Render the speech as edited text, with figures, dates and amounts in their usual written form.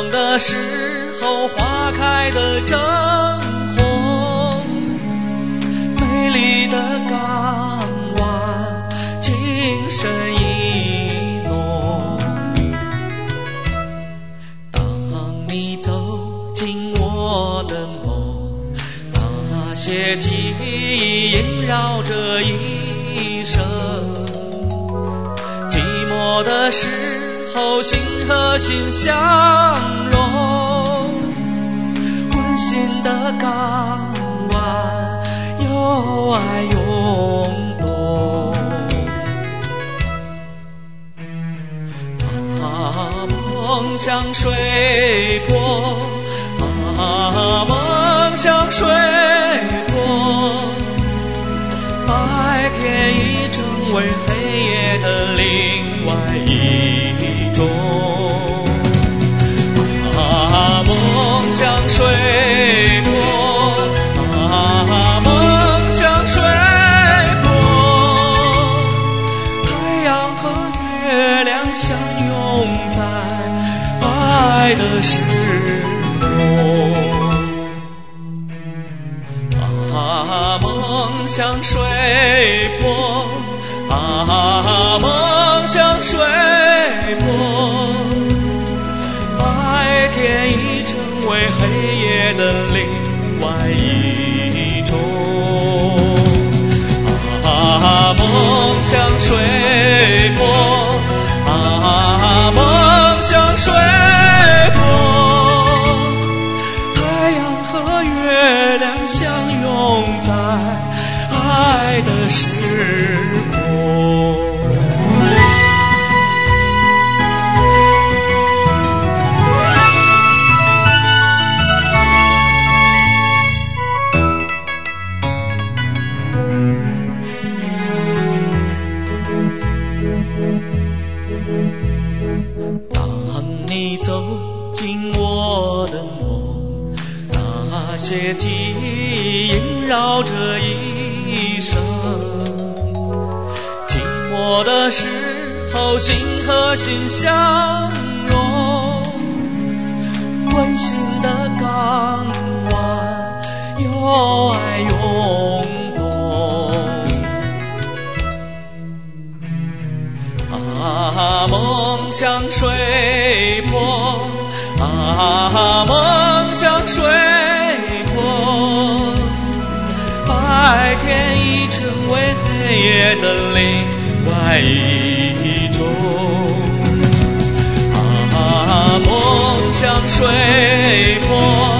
梦的时候，花开的正红，美丽的港湾，情深意浓。当你走进我的梦，那些记忆萦绕着一生。寂寞的时候，心和心相融，温馨的港湾，有爱涌动。梦像水波，梦像水波，白天已成为黑夜的另外一种。梦像水波，梦像水波，太阳和月亮相拥在爱的时空。梦像水波，梦像水波，白天已成为黑夜的另外一种。梦像水波，梦像水波，太阳和月亮相拥在爱的时空。当你走进我的梦，那些记忆萦绕着一生。寂寞的时候，心和心相融，温馨的港湾，有爱涌动。梦像水波，梦像水波，白天已成为黑夜的另外一种。梦像水波，